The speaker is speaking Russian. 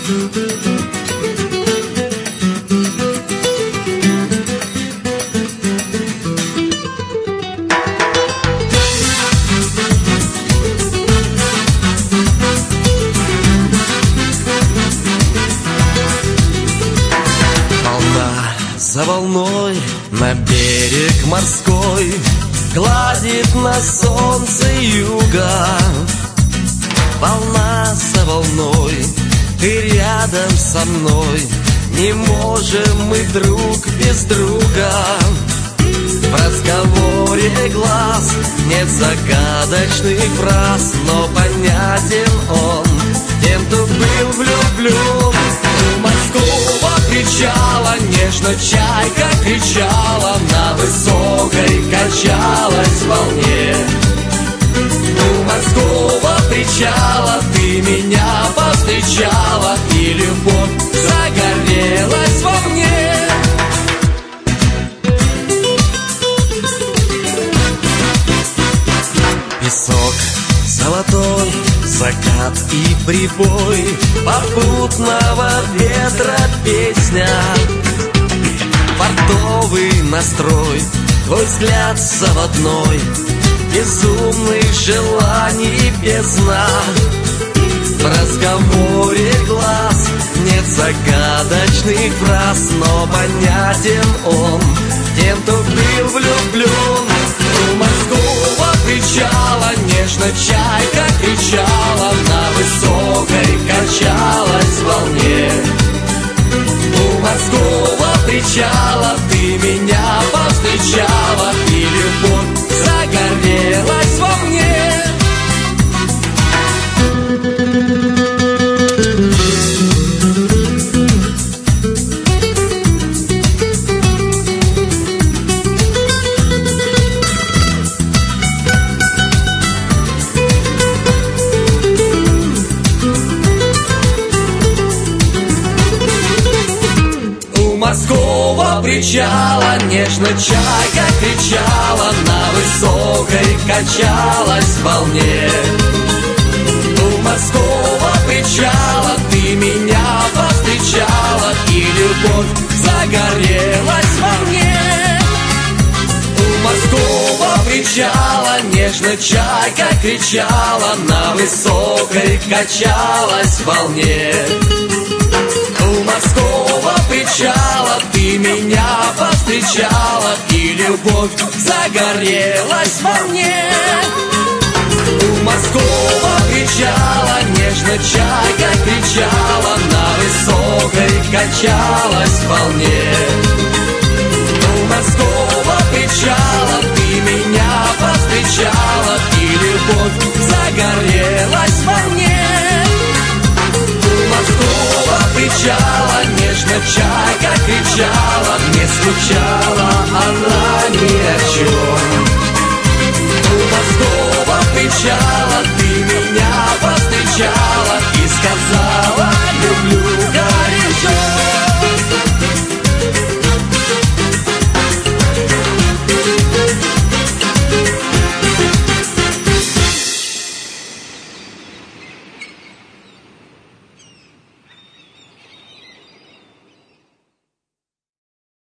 За волной на берег морской гладит на солнце юга. Волна за волной, ты рядом со мной, не можем мы друг без друга. В разговоре глаз нет загадочных фраз, но понятен он тем, кто был влюблен. У морского причала нежно чайка кричала, на высокой качалась волне. У морского причала ты меня повстречала, и любовь загорелась во мне. Песок золотой, закат и прибой, попутного ветра песня. Портовый настрой, твой взгляд заводной, безумных желаний бездна. В разговоре глаз нет загадочных фраз, но понятен он тем, кто был влюблен. У морского причала нежно чайка кричала, на высокой качалась волне. У морского причала ты меня повстречала, и любовь загорелась во мне. Морского причала нежно чайка кричала, на высокой качалась волне. У морского причала ты меня повстречала, и любовь загорелась во мне. У морского причала нежно чайка кричала, на высокой качалась волне. У морского причала ты меня повстречала, и любовь загорелась во мне. У морского причала нежно чайка кричала, на высокой качалась волне. У морского причала ты меня повстречала, и любовь загорелась во мне. У морского причала нежно чайка кричала, не скучала она ни